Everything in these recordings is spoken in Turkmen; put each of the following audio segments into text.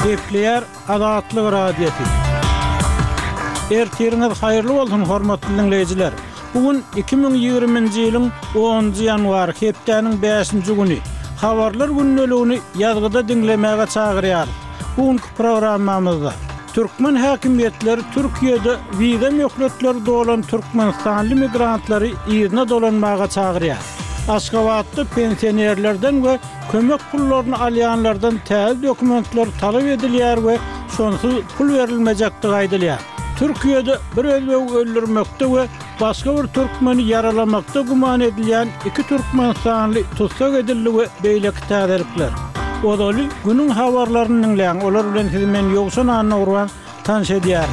Kepler Adatlyk radiosi. Ertiriniz hayırlı bolsun hormatly dinleyijiler. Bugün 2020-nji ýylyň 10-njy ýanwary hepdeniň 5-nji güni. Habarlar günnäligini ýazgyda dinlemäge çagyrýar. Bugünkü programmamyzda Türkmen häkimetleri Türkiýede wiza möhletleri dolan Türkmenistanly migrantlary ýerine dolanmaga çagyrýar. Aşgabatda pensionerlerden we kömek pullaryny alýanlardan täze dokumentler talap edilýär we şonsuz pul berilmejekdigi aýdylýar. Türkiýede bir özbegi öldürmekde we başga bir türkmeni yaralamakda guman edilýän iki türkmenistanly tutsak edildi we beýleki täzirikler. Odaly günüň habarlaryny dinleýän, olar bilen sizi men ýogşan anawran tanış edýär.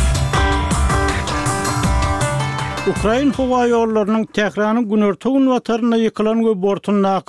Ukraina hava ýollarynyň Tehranyň günertegin wataryna ýykylan we bortuna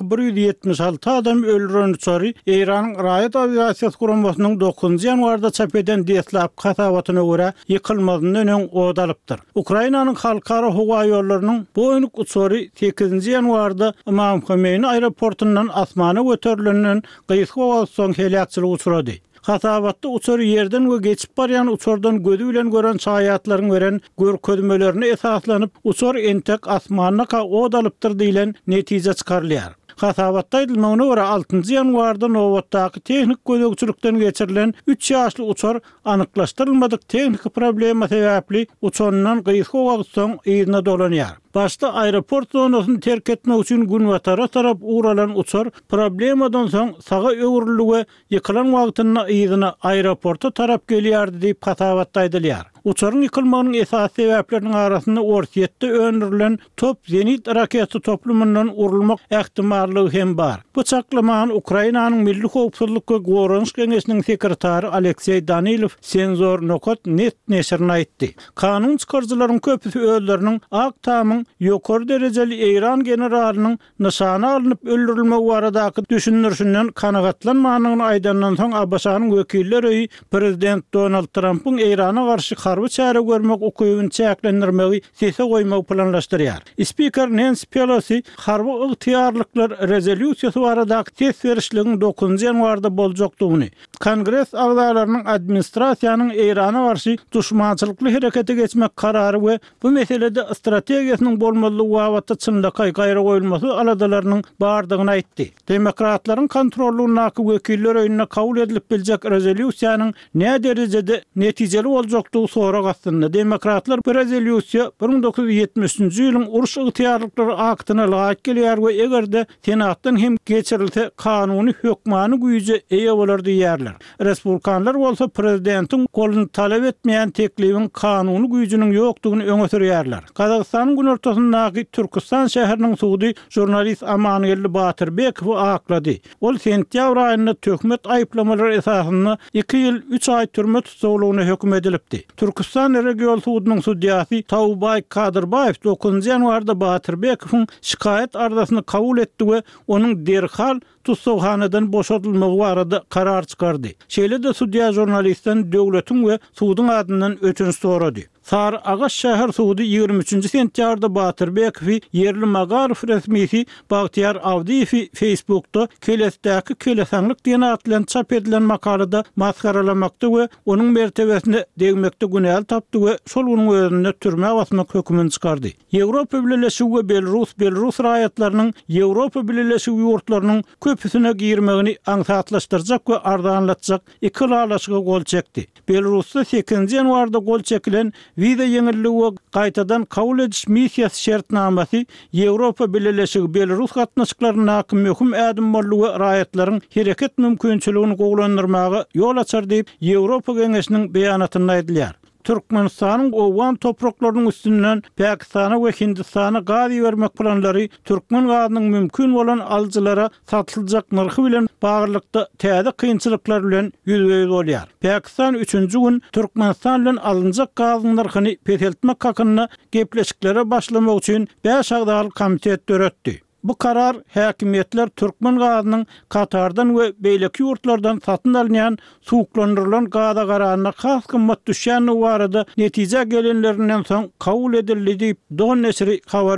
176 adam öldüren uçary Iranyň Raýat aviasiýa guramasynyň 9-njy ýanwarda çap eden detlap hasabatyna görä ýykylmagyny öňe odalypdyr. Ukrainanyň halkara hava ýollarynyň bu önük uçary 8-nji ýanwarda Imam Hömeini aeroportundan asmana göterilenden gyýyk howasy helakçylygy uçrady. Hasabatda uçar yerden we geçip barýan uçardan gözü bilen gören şaýatlaryň gören görkezmelerini esaslanyp uçar entek asmanyna odalypdyr diýilen netije çykarylýar. Hasabatda edilmegine görä 6-njy ýanwarda nowatdaky tehnik gözegçilikden geçirilen 3 ýaşly uçar anyklaşdyrylmadyk tehnik problema sebäpli uçandan gyýyk howasy ýerine dolanýar. Başta aeroport zonasyny terk etmek üçin gün watara tarap uğralan uçar problemadan soň saga öwrüli we ýykylan wagtyna ýygyna aeroporta tarap gelýärdi diýip hasabatda aýdylýar. Uçaryň ýykylmagynyň esas sebäpleriniň arasynda ortiýetde öndürilen top zenit rakety toplumundan urulmak ähtimallygy hem bar. Bu çaklamany Ukrainanyň Milli Howpsuzlyk we Gorunç Geňeşiniň sekretary Aleksey Danilov Senzor.net neşrine aýtdy. Kanun çykarjylaryň köpüsi özleriniň ak tamyň ýokary derejeli Iran generalynyň nyşana alınıp öldürilmegi baradaky düşünürşünden kanagatlanmanyny aýdandan soň Abbasanyň wekilleri Prezident Donald Trump'yň Irana garşy harby çäre görmek ukybyny çäklendirmegi sese goýmagy planlaşdyrýar. Spiker Nancy Pelosi harby ygtyýarlyklar rezolýusiýasy baradaky ses berişligiň 9-njy ýanwarda boljakdygyny, Kongres agzalarynyň administrasiýanyň Irana garşy düşmançylykly herekete geçmek karary we bu meselede strategiýasynyň bolmalylygy wagtda çynlykay gaýra goýulmasy aladalarynyň bardygyny aýtdy. Demokratlaryň kontrollugynaky wekiller öýüne kabul edilip biljek rezolýusiýanyň näme derejede netijeli boljakdygy sorak astynda. Demokratlar bu rezolýusiýa 1973-nji ýylyň uruş ygtyýarlyklary aktyna laýyk gelýär we egerde senatdan hem geçirilse kanuny hökmany güýje eýe bolar diýerler. Respublikanlar bolsa prezidentiň goluny talap etmeýän teklibiň kanuny güýjüniň ýokdugyny öňe sürýärler. Kazakstanyň günertosyndaky Türkistan şäheriniň suwdy jurnalist Amanuel Batyrbekow aklady. Ol sentýabr aýynda töhmet aýplamalary esasynda 2 ýyl 3 aý türme tutuklugyna hökm edilipdi. Türkistan regional suwdynyň sudýasy Tawbay Kadyrbayew 9-njy ýanwarda Batyrbekowyň şikayet arzasyny kabul etdi we onuň derhal tutukhanadan boşadylmagy barada karar çykardy. Şeýle-de sudýa jurnalistden döwletiň we suwdyň adyndan ötünç sorady. Sar Agaş şäher suwdy 23-nji sentýabrda Batyrbekowy yerli Magarov resmisi Bagtyar Awdiýew Facebook'ta kelesdäki kelesanlyk diýen atlan çap edilen makalada maskaralamakda we onuň mertebesine degmekde günäl tapdy we şol onuň özüne türme basmak hökmüni çykardy. Ýewropa Birleşigi we Belarus raýatlarynyň Ýewropa Birleşigi ýurtlarynyň köpüsine girmegini aňsatlaşdyrjak we ardanlatjak iki lalaşyga gol çekdi. Belarusda 8-nji ýanwarda gol çekilen wiza ýeňilligi we gaýtadan kabul ediş missiýasy şertnamasy Ýewropa Birleşigi Belarus gatnaşyklaryna möhüm ädim bolýan we raýatlaryň hereket mümkinçiligini gowlandyrmagy ýol açar diýip Ýewropa Geňeşiniň beýanatynda aýdylýar. Türkmenistanyň owan topraklarynyň üstünden Pakistana we Hindistana gaz bermek planlary türkmen gazynyň mümkin bolan aljylara satylyjak narhy bilen baglykda täze kynçylyklar bilen ýüzbeýiz bolýar. Pakistan 3-nji gün Türkmenistan bilen alınjak gazyň narhyny peteltmek hakyna gepleşiklere başlamak üçin 5 agdaly komitet döretdi. Bu karar häkimetler Türkmen gazynyň Katardan we beýleki ýurtlardan satyn alynýan suwuklandyrılan gaza gararyna has kymmat düşýän barada netije gelenlerinden soň kabul edildi diýip Don neşri habar